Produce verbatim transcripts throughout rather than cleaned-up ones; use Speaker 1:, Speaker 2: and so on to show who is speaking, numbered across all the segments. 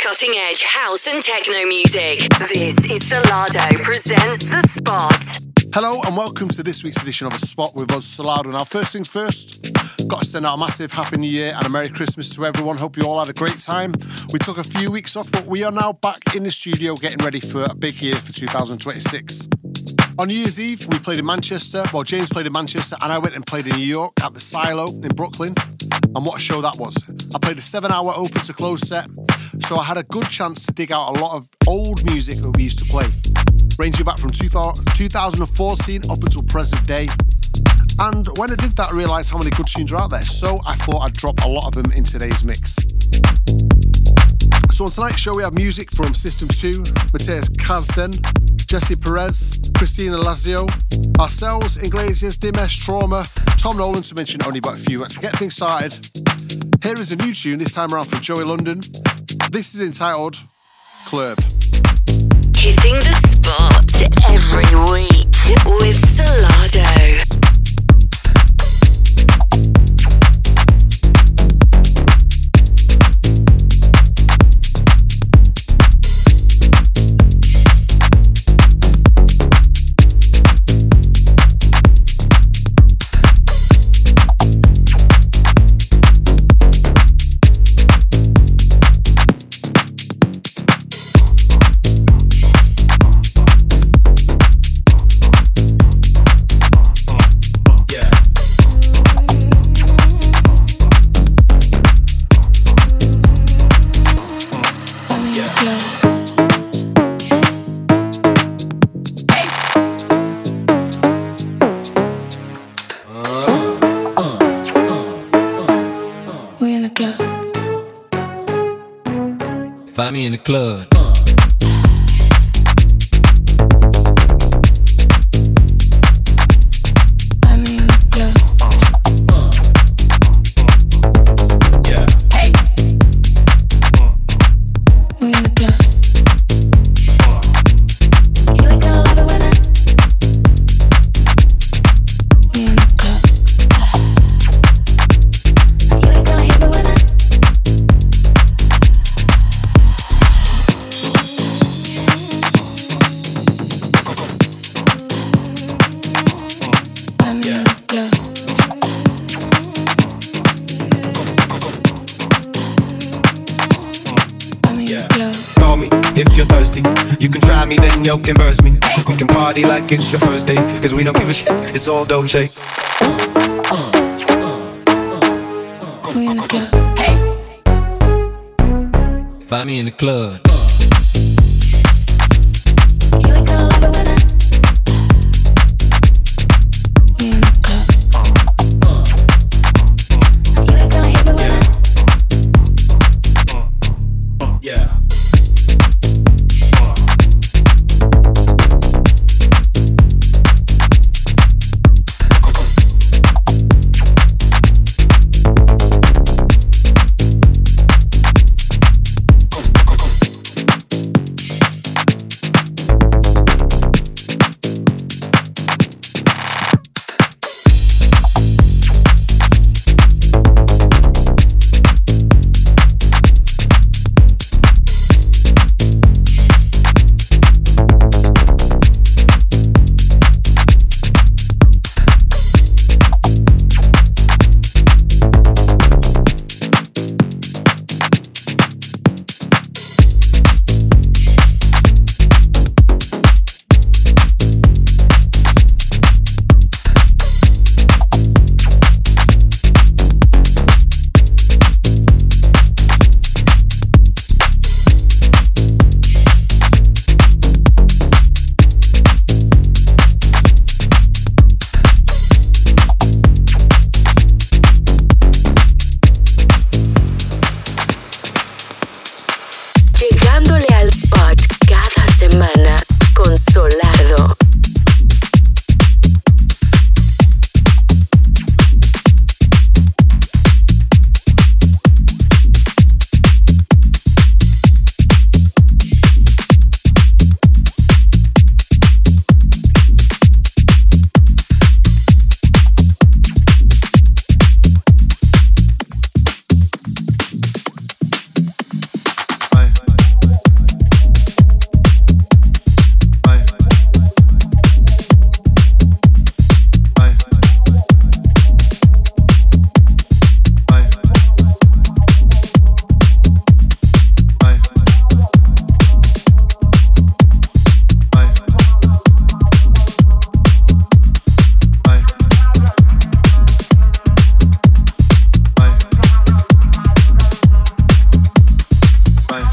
Speaker 1: cutting-edge house and techno music. This is Solardo presents The Spot.
Speaker 2: Hello and welcome to this week's edition of The Spot with us, Solardo. Now, first things first, got to send out a massive Happy New Year and a Merry Christmas to everyone. Hope you all had a great time. We took a few weeks off, but we are now back in the studio getting ready for a big year for two thousand twenty-six. On New Year's Eve, we played in Manchester. Well, James played in Manchester and I went and played in New York at the Silo in Brooklyn. And what a show that was. I played a seven-hour open to close set, so I had a good chance to dig out a lot of old music that we used to play, ranging back from two thousand fourteen up until present day. And when I did that, I realised how many good tunes are out there, so I thought I'd drop a lot of them in today's mix. So on tonight's show, we have music from System two, Matthias Kazden, Jesse Perez, Christina Lazio, ourselves, Iglesias, Dimesh, Trauma, Tom Nolan, to mention only but a few. And to get things started, here is a new tune, this time around from Joey London. This is entitled Club.
Speaker 1: Hitting the spot every week with Solardo.
Speaker 3: Find me in the club.
Speaker 4: Yo, converse me. We can party like it's your first day, cause we don't give a shit, it's all Dolce.
Speaker 3: We in the club. Hey. Find me in the club.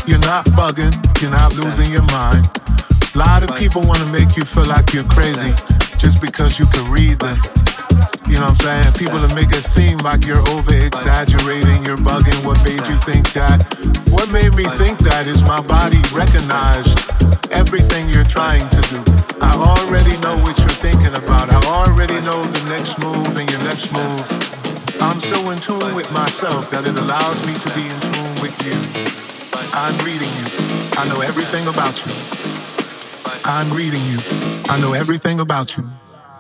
Speaker 5: You're not bugging, you're not losing your mind. A lot of people wanna make you feel like you're crazy just because you can read them. You know what I'm saying? People will make it seem like you're over-exaggerating, you're bugging. What made you think that? What made me think that is my body recognized everything you're trying to do. I already know what you're thinking about. I already know the next move and your next move. I'm so in tune with myself that it allows me to be in tune with you. I'm reading you. I know everything about you. I'm reading you. I know everything about you.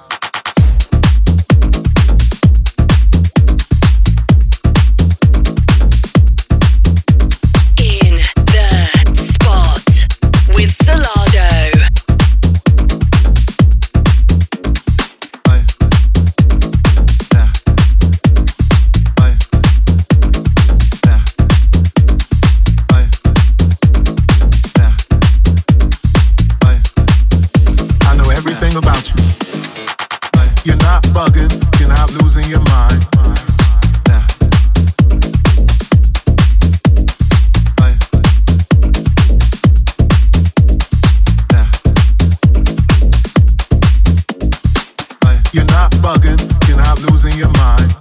Speaker 1: In the spot with Solardo.
Speaker 5: About you. You're not bugging, you're not losing your mind. You're not bugging, you're not losing your mind.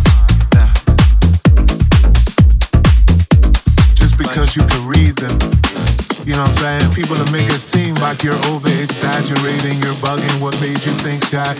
Speaker 5: Just because you can read them. You know what I'm saying? People will make it seem like you're over-exaggerating, you're bugging. What made you think that?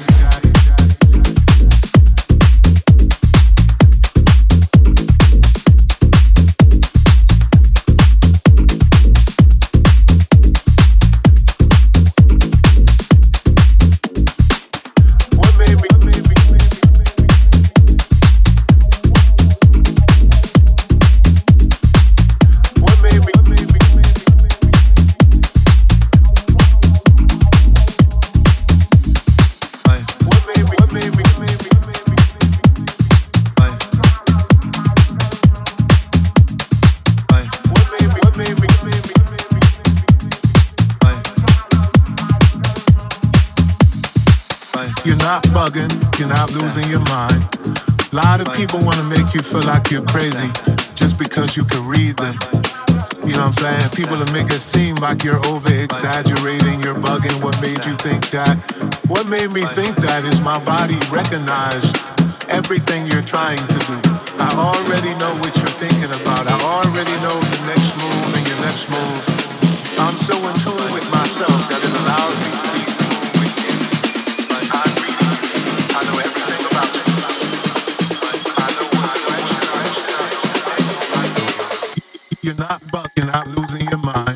Speaker 5: You're not bugging, you're not losing your mind. A lot of people wanna make you feel like you're crazy just because you can read them. You know what I'm saying? People will make it seem like you're over-exaggerating, you're bugging. What made you think that? What made me think that is my body recognized everything you're trying to do. I already know what you're thinking about. I already know the next move and your next move. I'm so in tune with myself that it allows me to be in tune with you. I'm reading you. I know everything about you. I know what direction. You're not bugging, you're not losing your mind.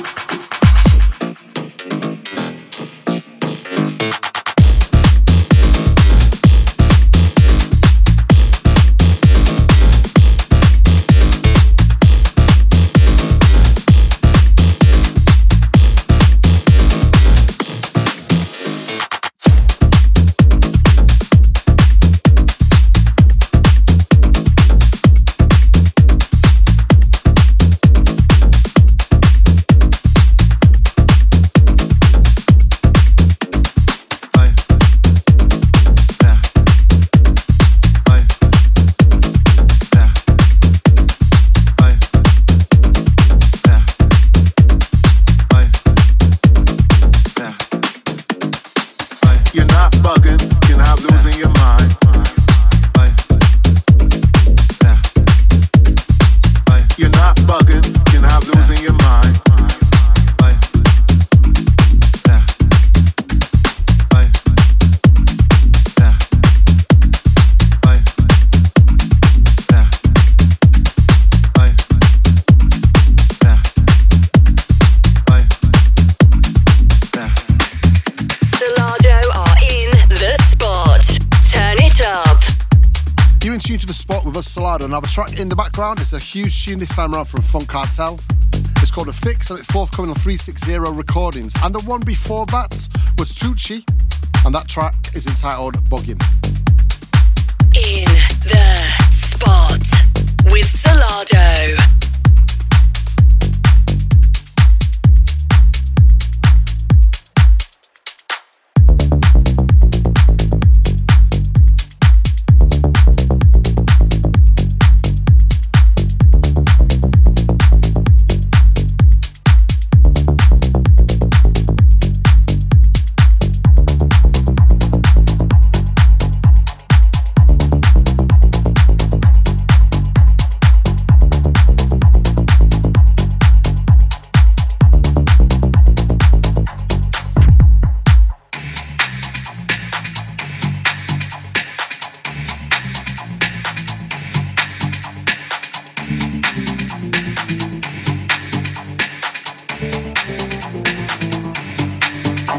Speaker 2: Solardo. Now the track in the background, it's a huge tune this time around from Funk Cartel. It's called A Fix and it's forthcoming on three sixty Recordings. And the one before that was Tucci and that track is entitled Buggin'.
Speaker 1: In the spot with Solardo.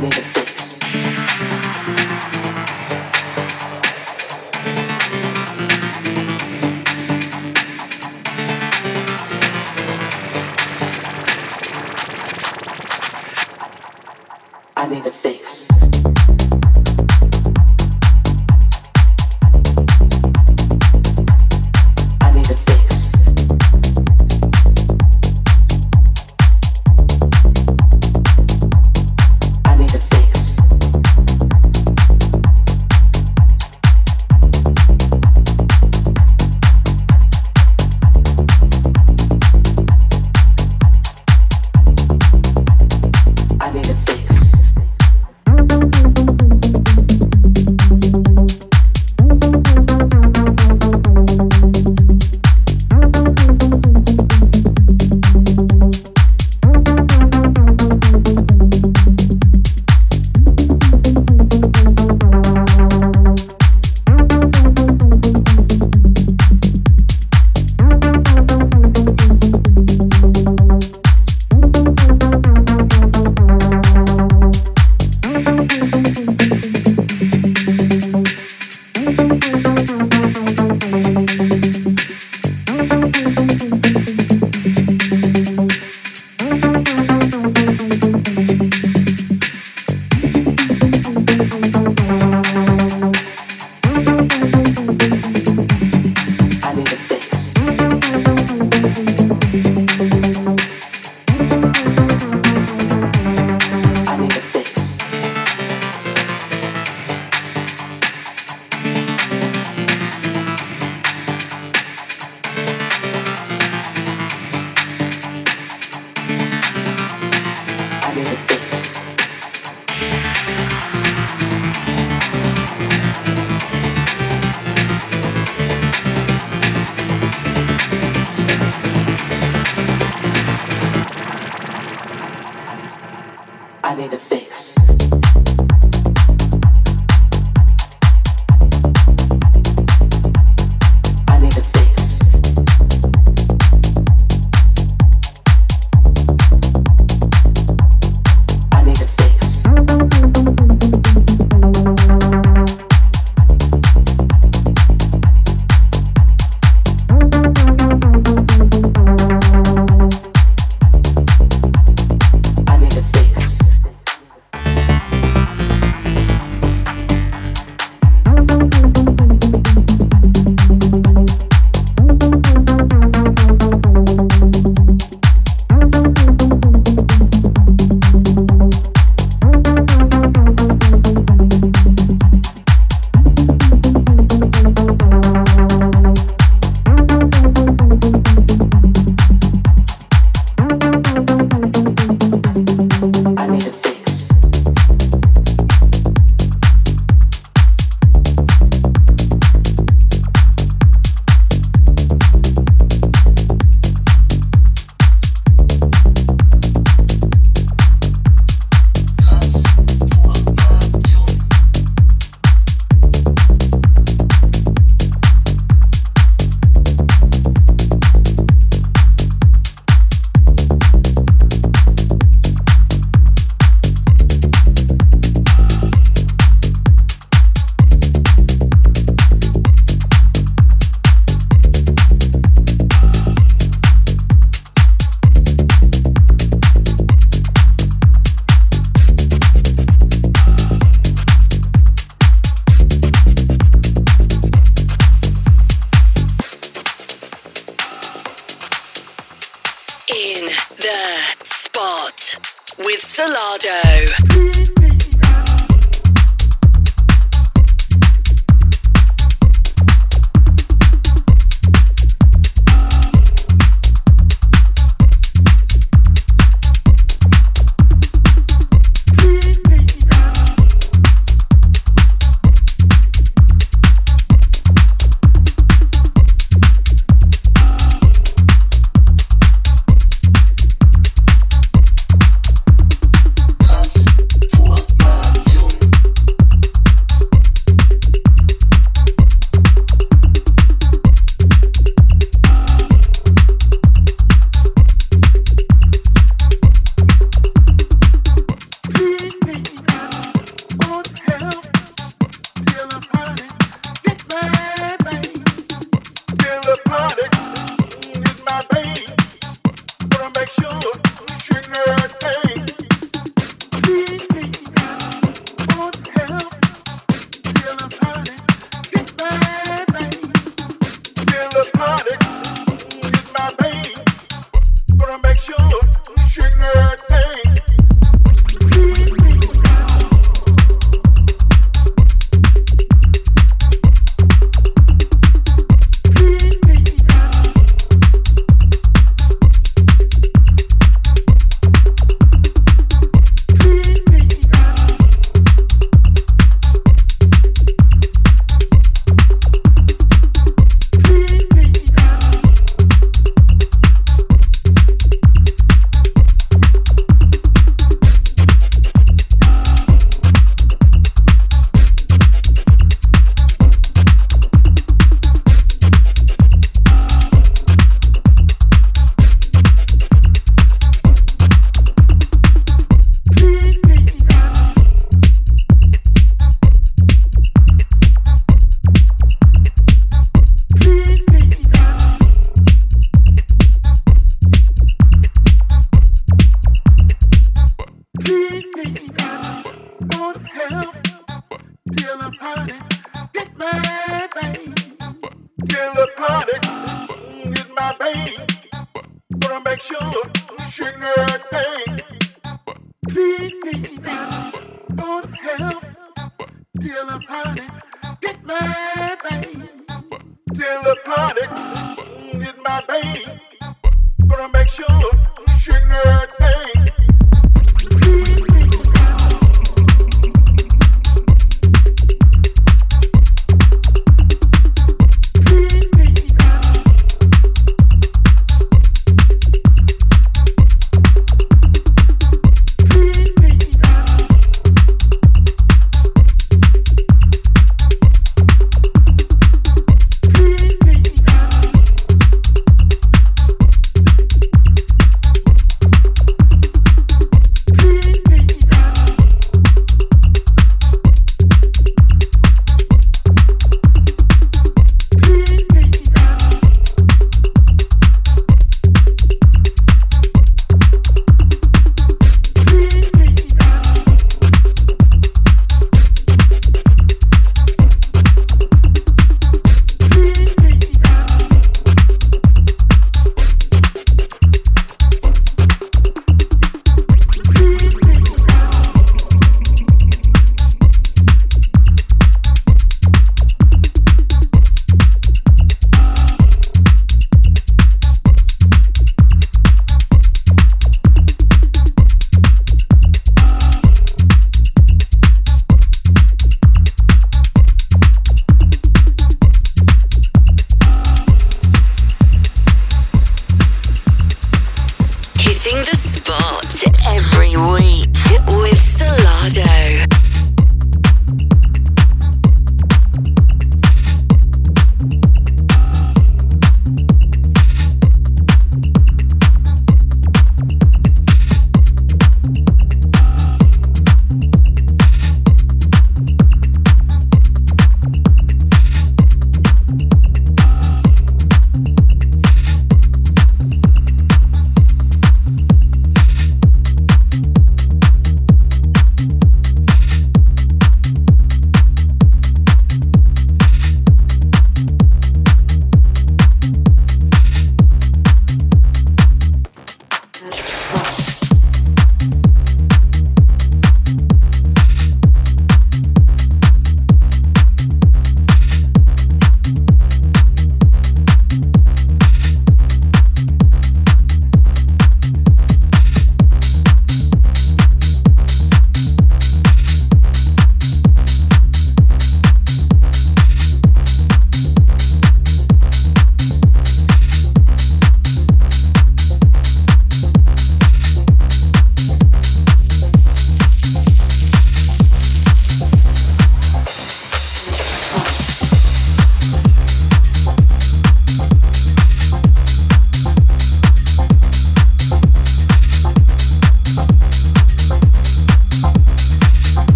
Speaker 6: Tanz vor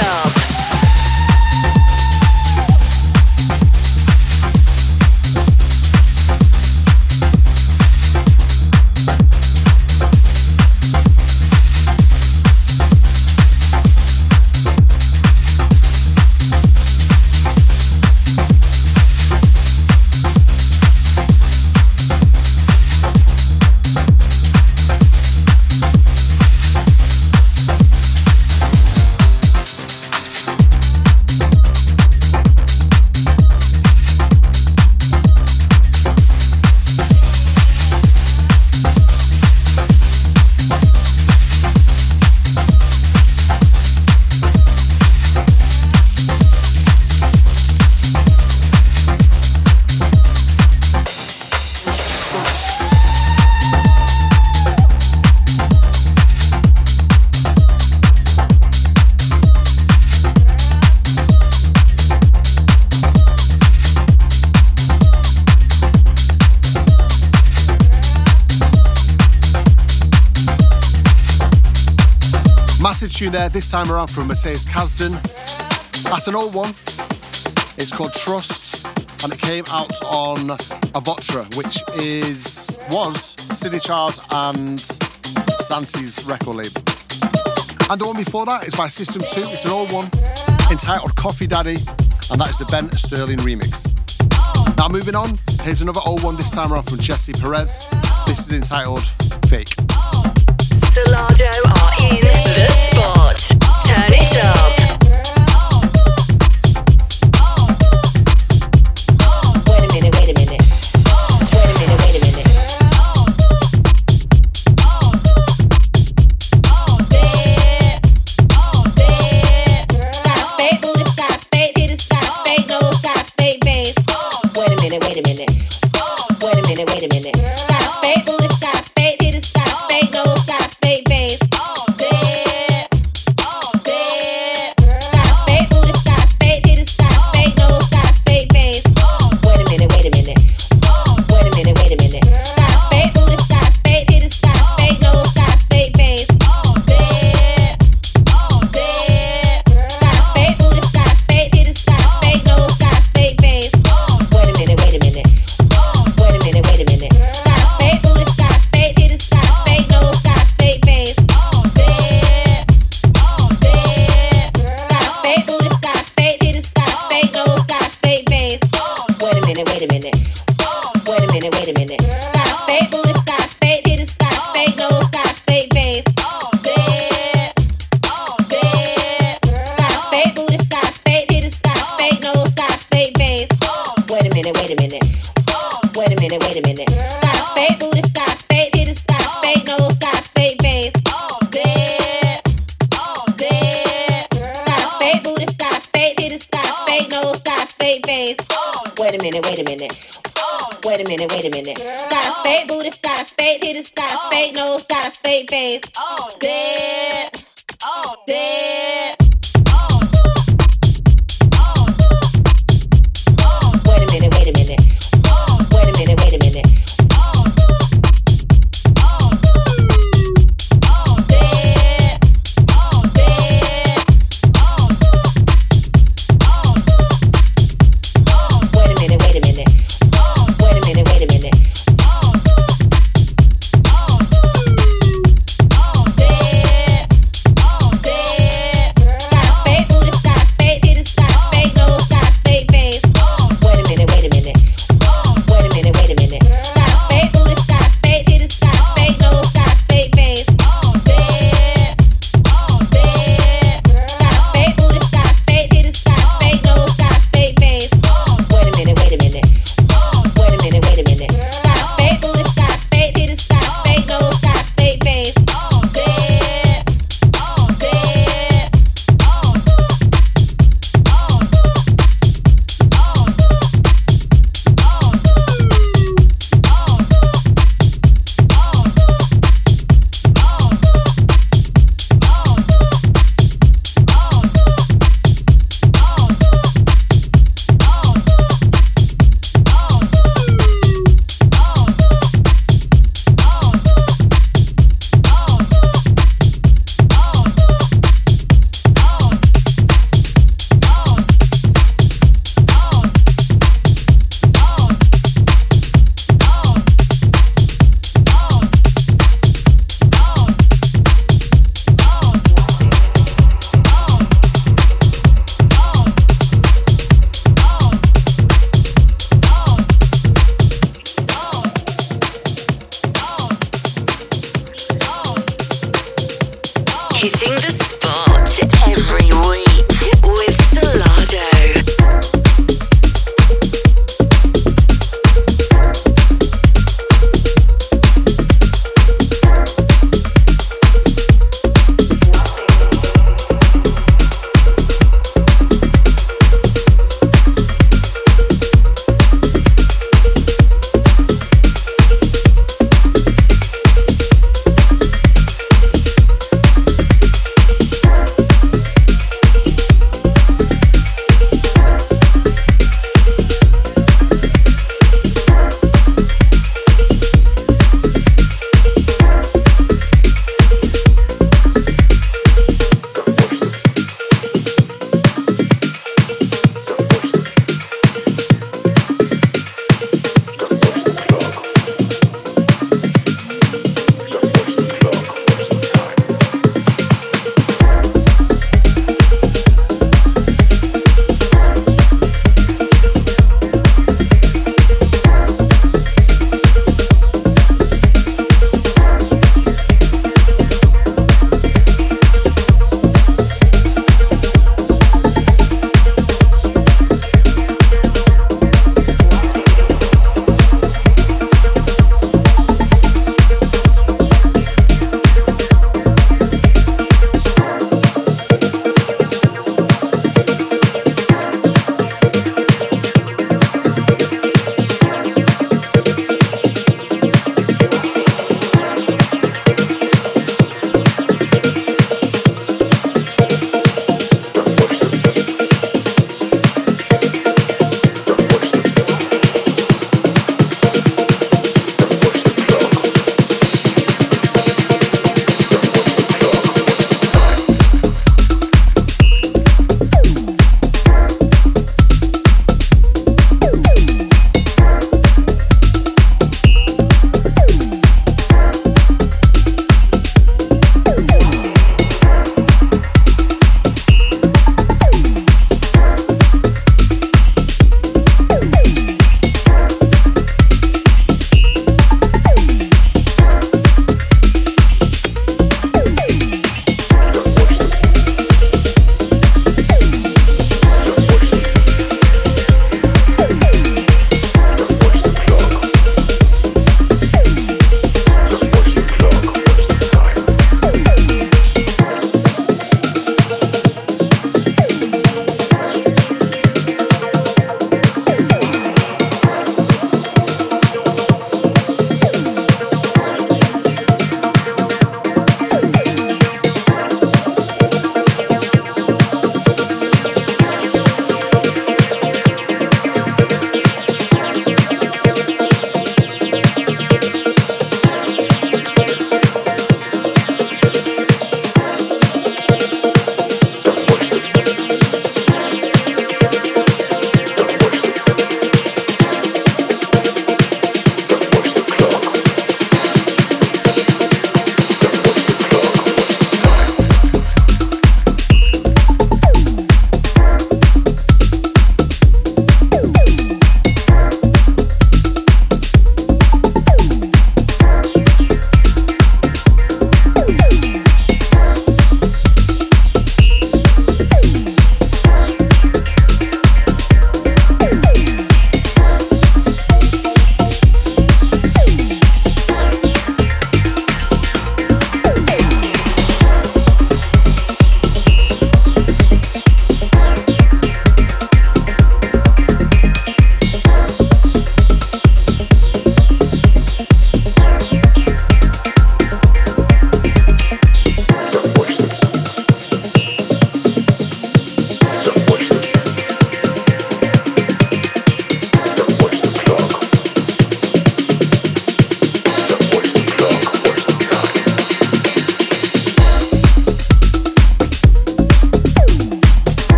Speaker 1: Up.
Speaker 2: Tune there this time around from Matthias Kasdan. That's an old one. It's called Trust, and it came out on Avotra, which is was Sidney Charles and Santi's record label. And the one before that is by System two. It's an old one entitled Coffee Daddy, and that is the Ben Sterling remix. Now moving on, here's another old one this time around from Jesse Perez. This is entitled Fake.
Speaker 1: Solardo are in the spot. Turn it up.
Speaker 6: Wait a minute, wait a minute. Wait a minute, wait a minute. Stop fake, booty, stop fake, hit it, stop fake, no, stop fake, babe. Wait a minute, wait a minute. Wait a minute, wait a minute. Stop fake, booty, stop fake, hit it, stop fake, no, stop fake, babe. Yeah.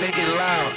Speaker 4: make it loud.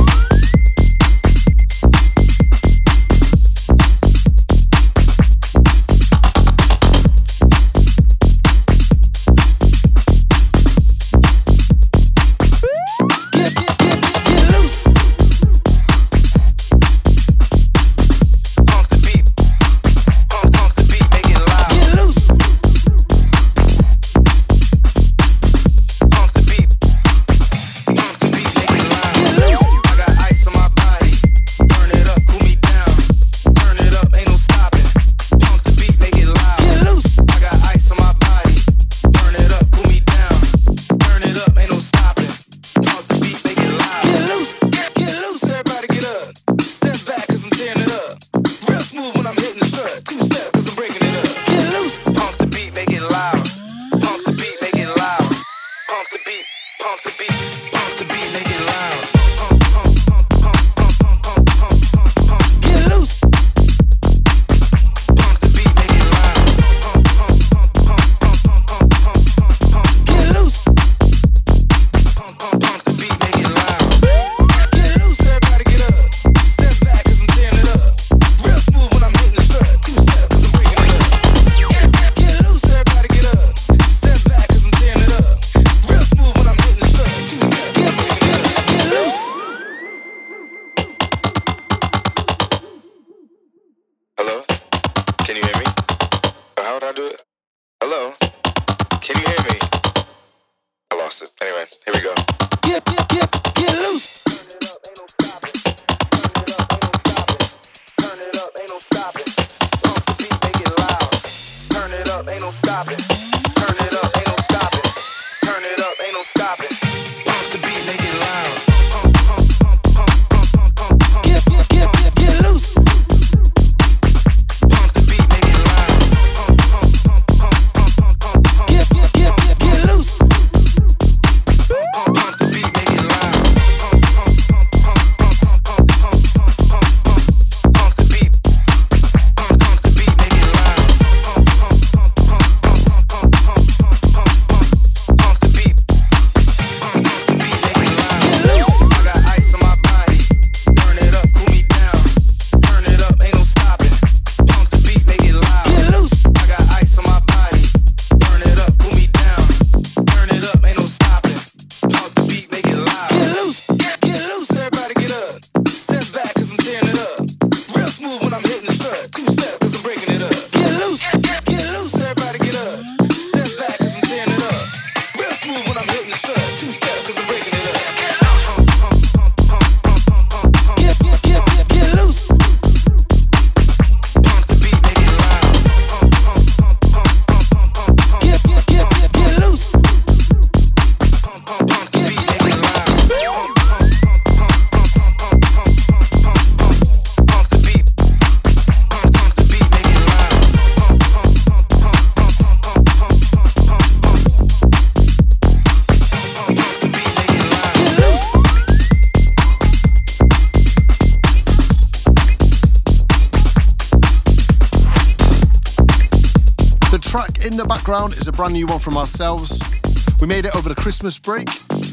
Speaker 2: Is a brand new one from ourselves. We made it over the Christmas break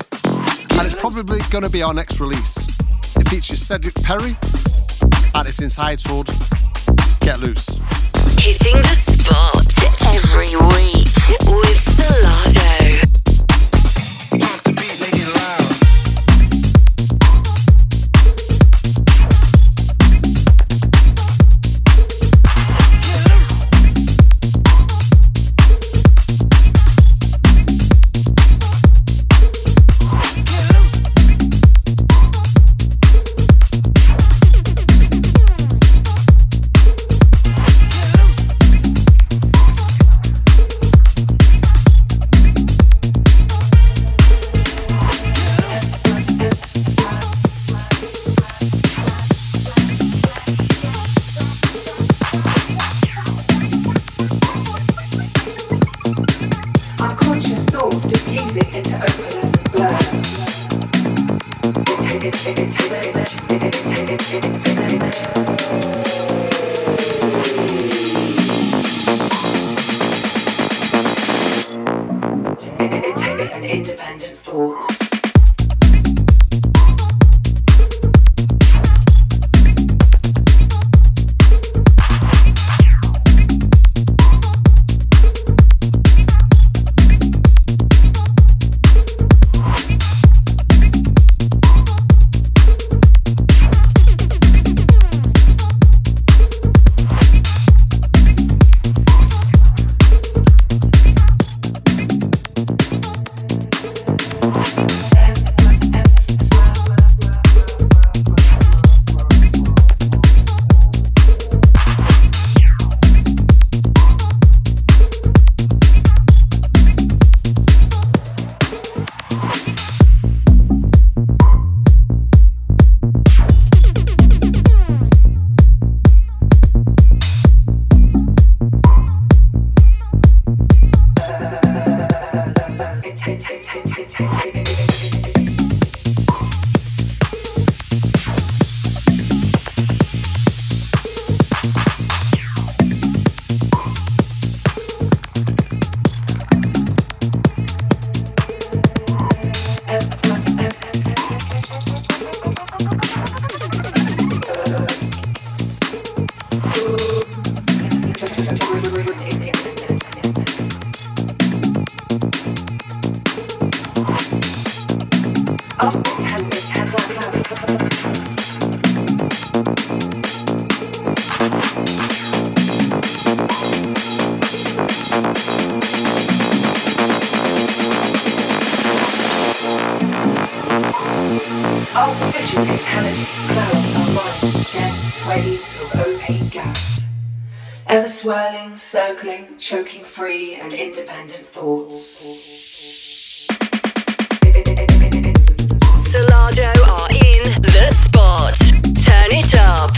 Speaker 2: and it's probably going to be our next release. It features Cedric Perry and it's entitled Get Loose.
Speaker 1: Hitting the spot every week with Solardo.
Speaker 7: Independent thoughts. Artificial intelligence clouds our mind with dense waves of opaque gas, ever swirling, circling, choking free and independent thoughts.
Speaker 1: Solardo are in the spot. Turn it up.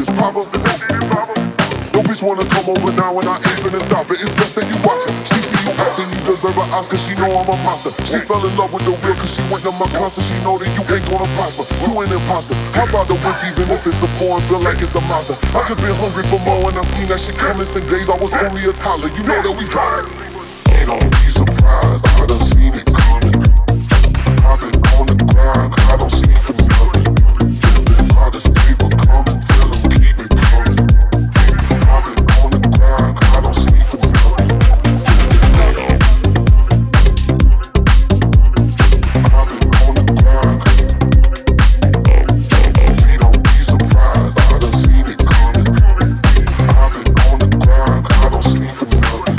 Speaker 8: Wanna come over now and I ain't finna stop it. It's best that you watch it. She see you Then you deserve an Oscar, she know I'm a monster. She fell in love with the real cause she went to my concert. She know that you ain't gonna prosper, you an imposter. How about the whip even if it's a porn, feel like it's a monster. I just been hungry for more and I seen that shit coming some days I was only a toddler. You know that we got it. You don't be surprised, I done seen it coming. I've been on the grind, I don't sleep for nothing. All this paper coming, tell them keep it coming. I've been on the grind, I don't sleep for nothing. I've been on the grind. You don't be surprised, I done seen it coming. I've been on the grind, I don't sleep for nothing.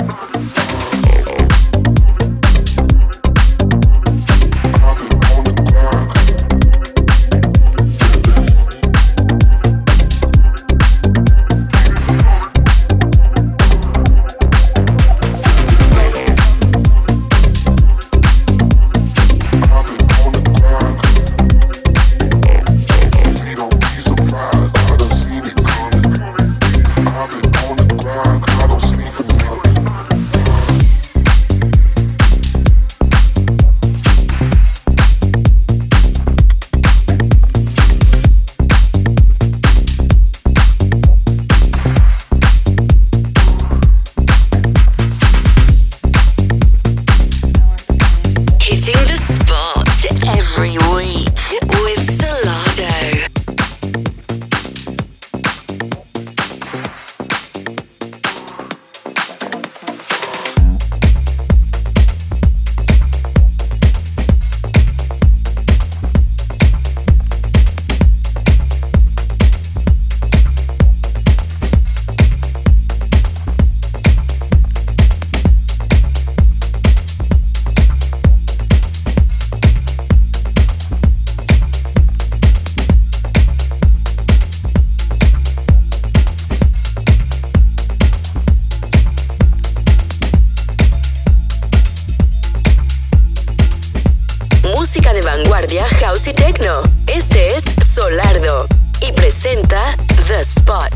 Speaker 1: House y Techno. Este es Solardo y presenta The Spot.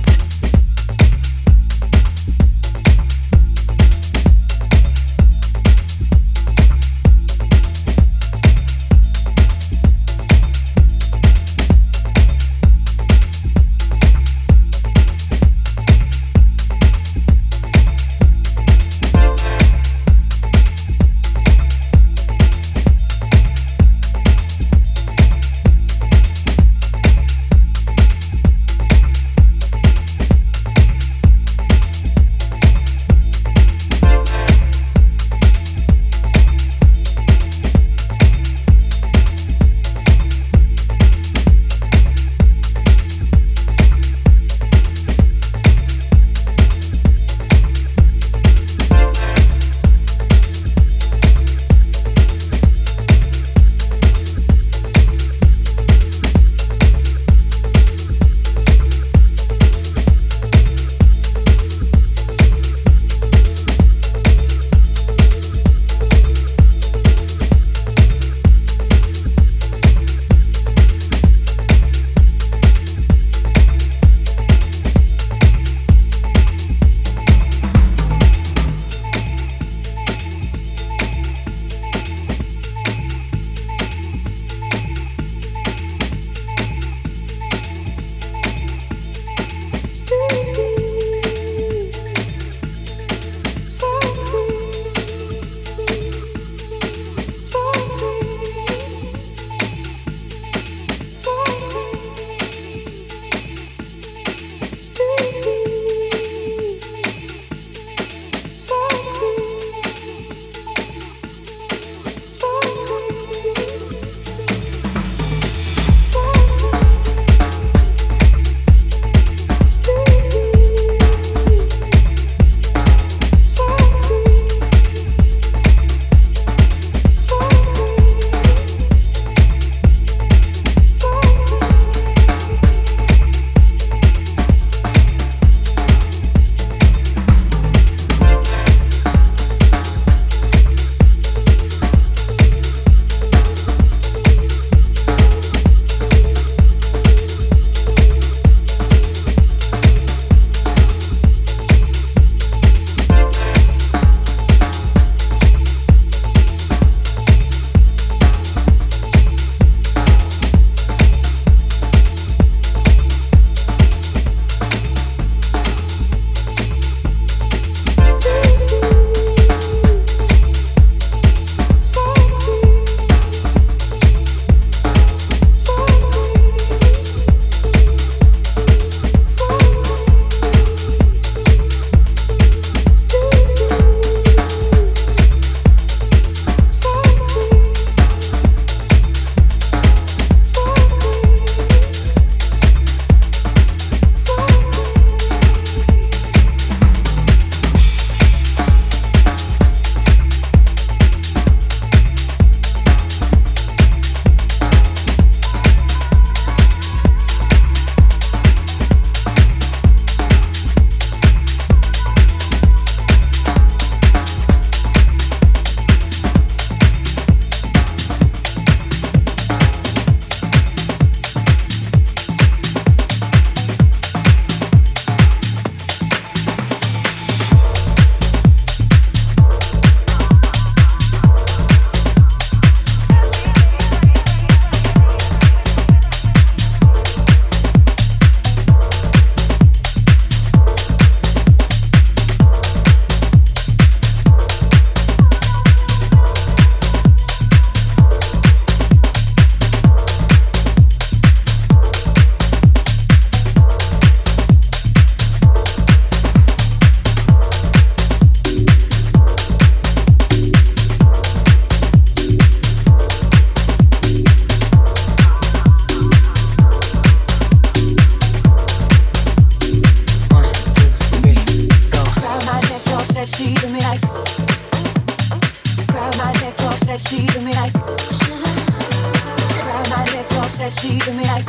Speaker 7: sexy to me like.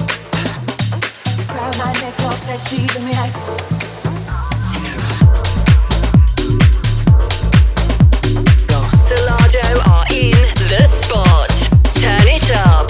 Speaker 7: Grab my neck, talk sexy to me like.
Speaker 1: Solardo are in the spot. Turn it up.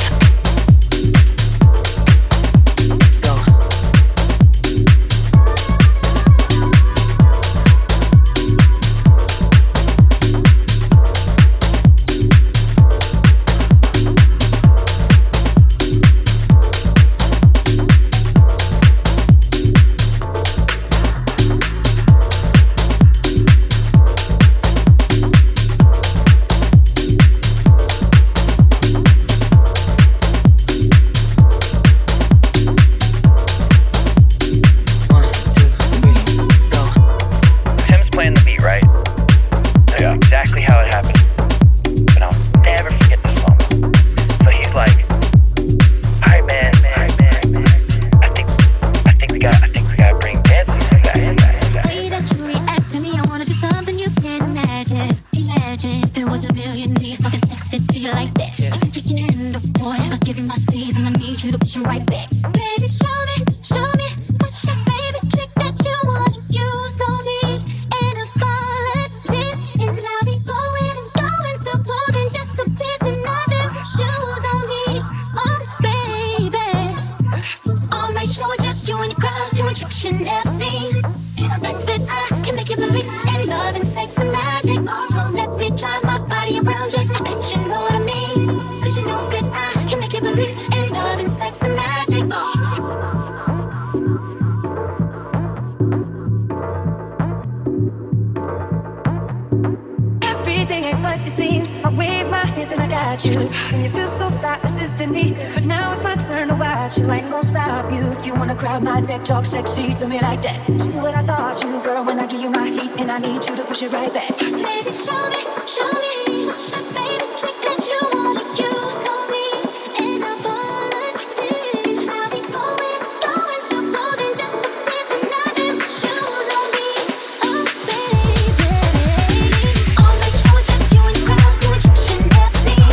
Speaker 7: Talk sexy to me like that. Just do what I taught you, girl. When I give you my heat, and I need you to push it right back. Baby, show me, show me what's your favorite trick that you wanna use on me. And I volunteer. I'll be going, going to more than just a piece of magic shoes on me. Oh, baby. On the show, just you and the crowd, do a trick you never seen.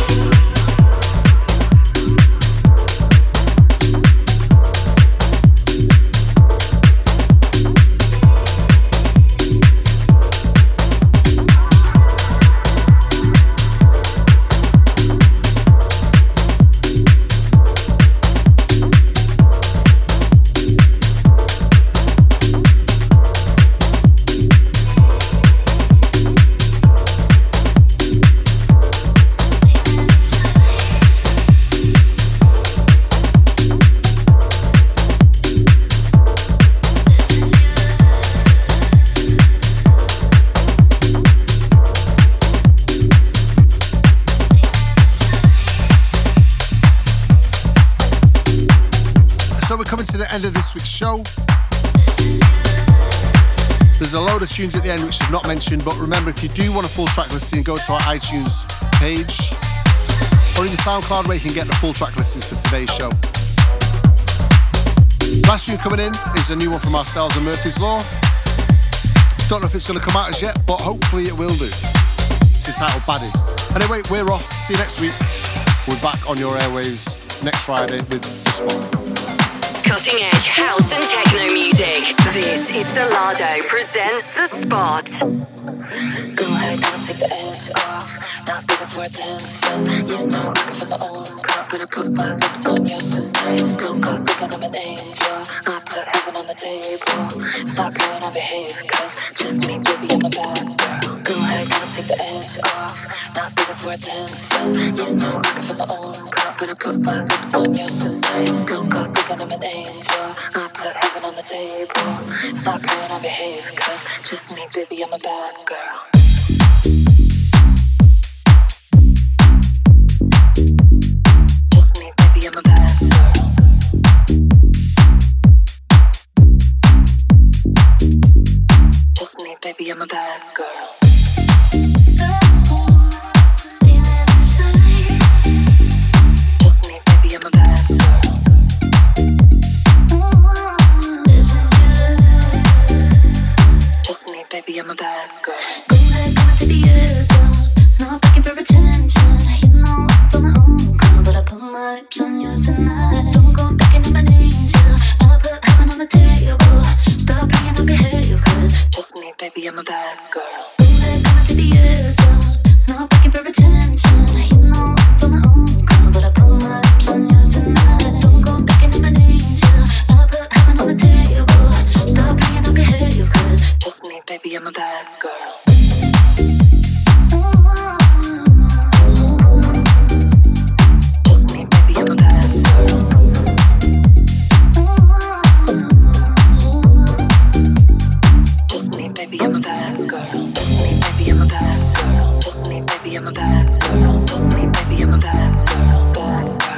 Speaker 2: To the end of this week's show. There's a load of tunes at the end which I've not mentioned, but remember, if you do want a full track listing, go to our iTunes page or in your SoundCloud where you can get the full track listings for today's show. Last tune coming in is a new one from ourselves and Murphy's Law. Don't know if it's going to come out as yet, but hopefully it will do. It's entitled Baddie. Anyway, we're off. See you next week. We're back on your airwaves next Friday with The Spot.
Speaker 1: Cutting edge house and techno music. This is Solardo presents The Spot.
Speaker 9: Go ahead, come take the edge off. Not begging for attention. You're not looking for my own cup, but I put my lips on yours tonight. Don't go thinking I'm an angel. I put heaven on the table. Stop playing on behavior, cause just me, baby, I'm a bad girl. Go ahead, come take the edge off. Not begging for attention. You're not looking for my own cup, but I put my lips on yours tonight. Don't go thinking I'm an angel. I put heaven on the table. Stop playing on behavior, cause just me, baby, I'm a bad girl. Just me, baby, I'm a bad girl. Just me, baby, I'm a bad girl. Just me, baby, I'm a bad girl. Just me, baby, I'm a bad girl.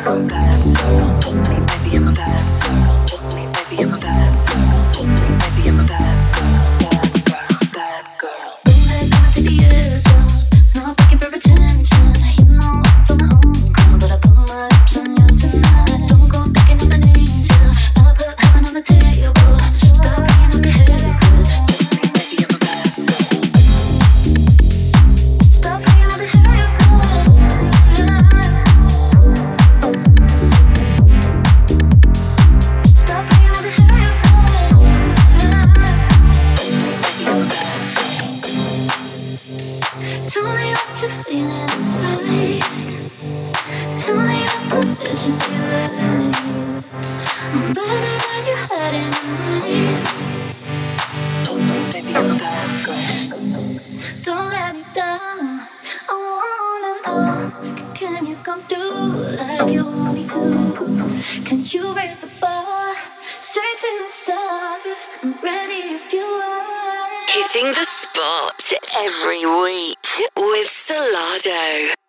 Speaker 9: girl, bad girl. Just me, baby, I'm a bad girl. Just me, baby, I'm a bad girl. Just me, baby, I'm a bad girl. Bad girl, bad girl. Bring that coming to the edge, girl. Not begging for attention. You know I'm from my own girl, but I put my lips on you tonight. Don't go thinking I'm an angel. I put heaven on the table. Stop bringing up your head, cause just me, baby, I'm a bad girl. Stop bringing up your head, girl. Stop bringing up your head, girl. Just me, baby, I'm a bad girl. Tell me what you're feeling inside. Tell me your positions you like. I'm better than you had in mind. Just me, baby, I'm a bad girl. Don't let me down. I wanna know, can you come through like you want me to? Can you raise the bar straight to the stars? I'm ready if you are.
Speaker 1: Hitting the spot every week with Solardo.